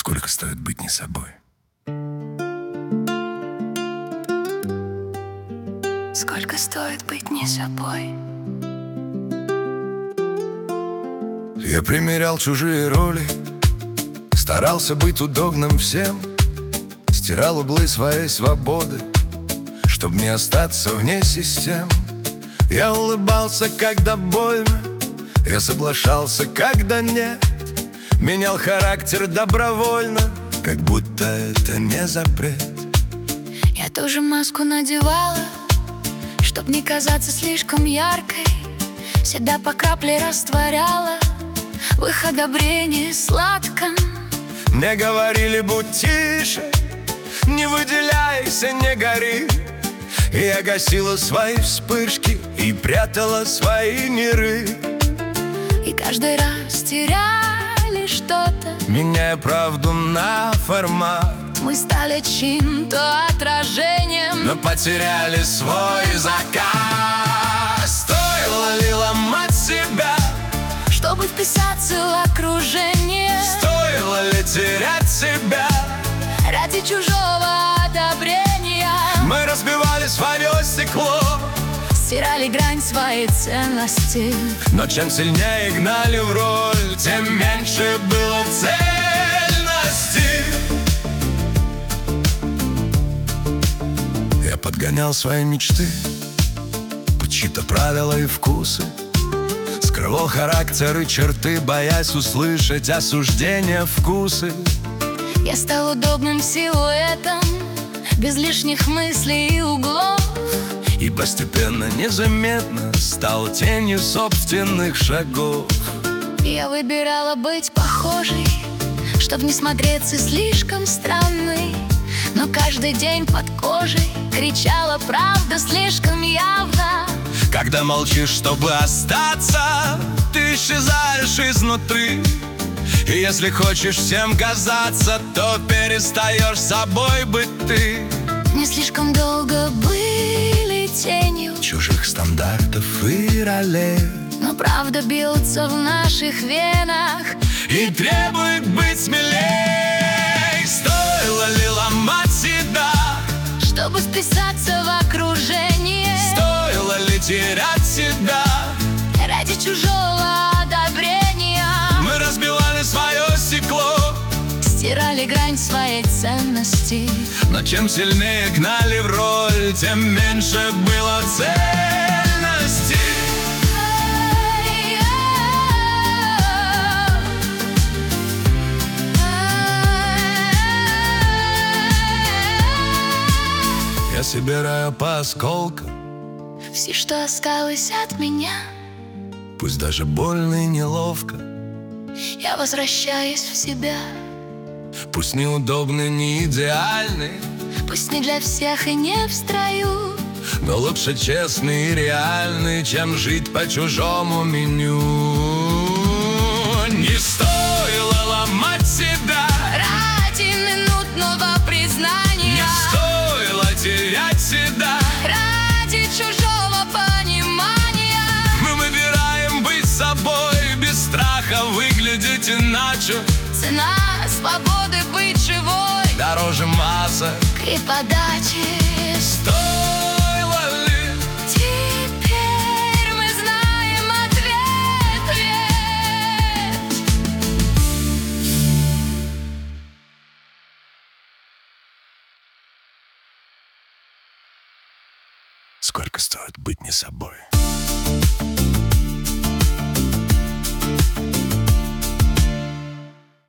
Сколько стоит быть не собой? Сколько стоит быть не собой? Я примерял чужие роли, старался быть удобным всем, стирал углы своей свободы, чтоб не остаться вне систем. Я улыбался, когда больно, я соглашался, когда нет, менял характер добровольно, как будто это не запрет. Я тоже маску надевала, чтоб не казаться слишком яркой, всегда по капле растворяла в их одобрении сладком. Мне говорили, будь тише, не выделяйся, не гори. И я гасила свои вспышки и прятала свои миры. И каждый раз теряли что-то, меняя правду на формат. мы стали чьим-то отражением, но потеряли свой заказ. Стоило ли ломать себя, чтобы вписаться в окружение? Стоило ли терять себя ради чужого одобрения? Мы разбивали свое стекло, стирали грань своей ценности, но чем сильнее гнали в роль, тем меньше было цельности. Я подгонял свои мечты под чьи-то правила и вкусы, скрывал характер и черты, боясь услышать осуждения вкусы. Я стал удобным силуэтом, без лишних мыслей и углов, и постепенно, незаметно стал тенью собственных шагов. Я выбирала быть похожей, чтоб не смотреться слишком странной, но каждый день под кожей кричала правда слишком явно. Когда молчишь, чтобы остаться, ты исчезаешь изнутри. И если хочешь всем казаться, то перестаешь собой быть ты. Не слишком долго были тенью чужих стандартов и ролей, но правда бьется в наших венах и требует быть смелей. Стоило ли ломать себя, чтобы вписаться в окружение? Стоило ли терять себя ради чужого одобрения? Мы разбивали свое стекло, стирали грань своей ценности, но чем сильнее гнали в роль, тем меньше было цельности. Я собираю по осколкам все, что осталось от меня. Пусть даже больно и неловко, я возвращаюсь в себя. Пусть неудобный, не идеальный, пусть не для всех и не в строю, но лучше честный и реальный, чем жить по чужому меню. Не стоило ломать себя ради минутного признания. Не стоило терять себя ради чужого понимания. Мы выбираем быть собой, без страха выглядеть иначе. Цена свободы быть живой дороже масок и подачи. Стоило ли? Теперь мы знаем ответ. Сколько стоит быть не собой?